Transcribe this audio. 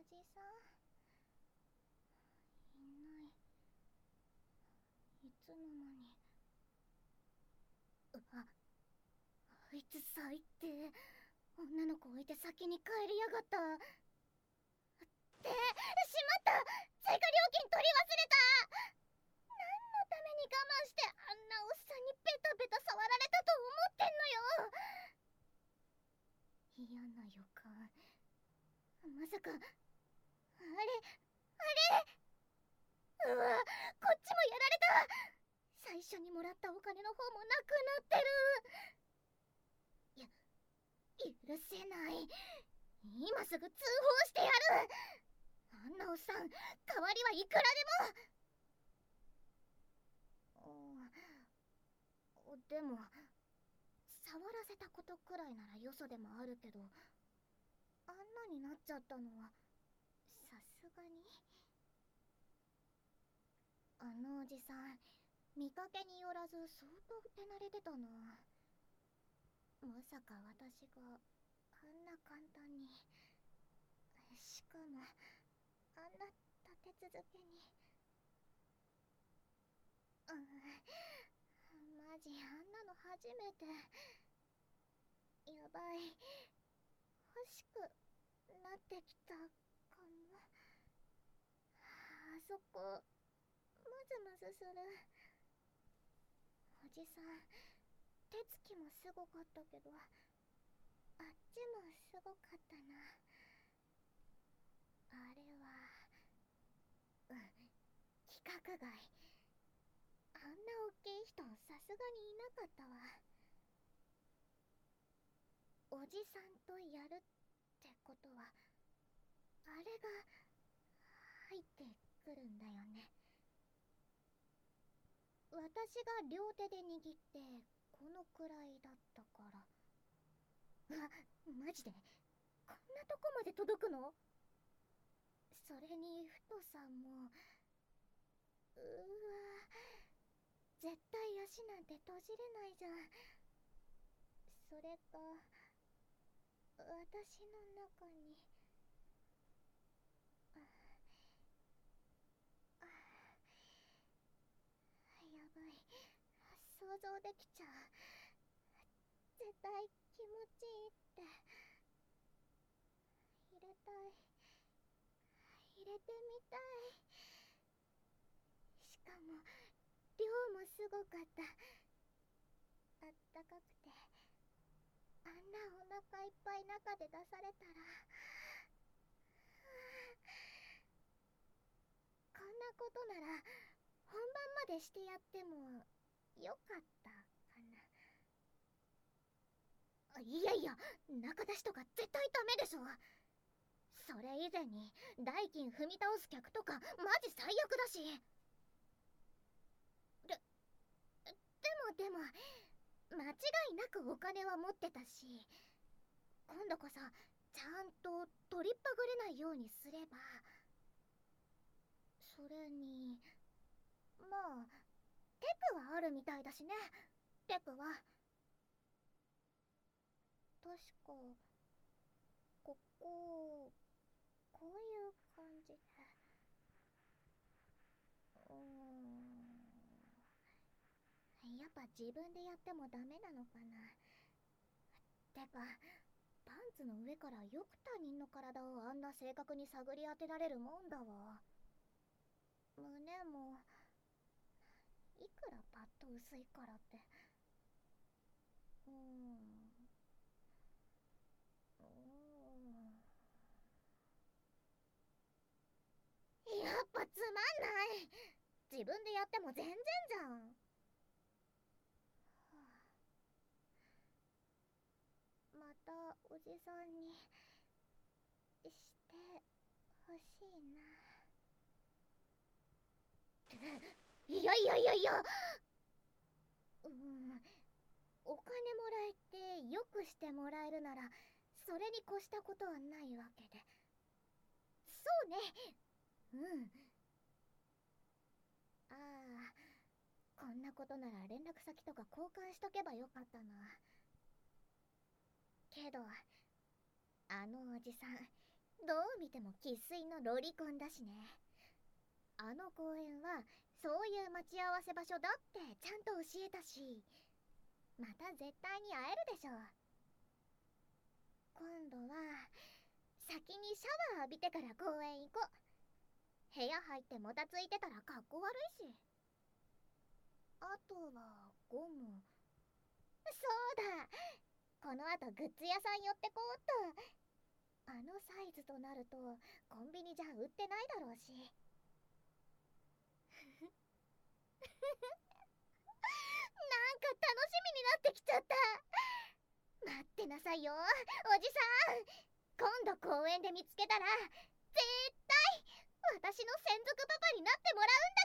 じさんいない。いつの間に。あいつ最低。女の子置いて先に帰りやがった。しまった。追加料金取り忘れた。何のために我慢してあんなおっさんにベタベタ触られたと思ってんのよ。嫌な予感。まさかあれうわ、こっちもやられた。最初にもらったお金の方もなくなってる。許せない。今すぐ通報してやる。あんなおっさん、代わりはいくらでも。でも触らせたことくらいならよそでもあるけど、あんなになっちゃったのはさすがに。あのおじさん、見かけによらず相当手慣れてたな。まさか私があんな簡単に、しかもあんな立て続けに。マジあんなの初めて。やばい、欲しくなってきたかも。あそこムズムズする。おじさん、手つきもすごかったけど、あっちもすごかったな。あれは規格外。あんな大きい人さすがにいなかったわ。おじさんとやるってことはあれが入ってくるんだよね。私が両手で握ってこのくらいだったから。マジでこんなとこまで届くの？それに太さも。うわ、絶対足なんて閉じれないじゃん。それが私の中に。やばい、想像できちゃう。絶対気持ちいいって。入れたい、入れてみたい。しかも量もすごかった。あったかくて、あんなお腹いっぱい中で出されたら。こんなことなら本番までしてやってもよかったかな。いやいや、中出しとか絶対ダメでしょ。それ以前に代金踏み倒す客とかマジ最悪だし。でも間違いなくお金は持ってたし、今度こそちゃんと取りっぱぐれないようにすれば。それにまあテクはあるみたいだしね。テクは確かこういう感じで。やっぱ自分でやってもダメなのかな。てかパンツの上からよく他人の体をあんな正確に探り当てられるもんだわ。胸もいくらパッと薄いからって。うーんやっぱつまんない。自分でやっても全然じゃん。またおじさんにしてほしいな。いやいやいやいや、お金もらえてよくしてもらえるならそれに越したことはないわけで。そうね。ああ、こんなことなら連絡先とか交換しとけばよかったな。けどあのおじさんどう見ても生粋のロリコンだしね。あの公園はそういう待ち合わせ場所だってちゃんと教えたし、また絶対に会えるでしょ。今度は先にシャワー浴びてから公園行こう。部屋入ってもたついてたらかっこ悪いし。あとはゴム。そうだ、このあとグッズ屋さん寄ってこうっと。あのサイズとなるとコンビニじゃ売ってないだろうし。なんか楽しみになってきちゃった。待ってなさいよ、おじさん。今度公園で見つけたら絶対私の専属パパになってもらうん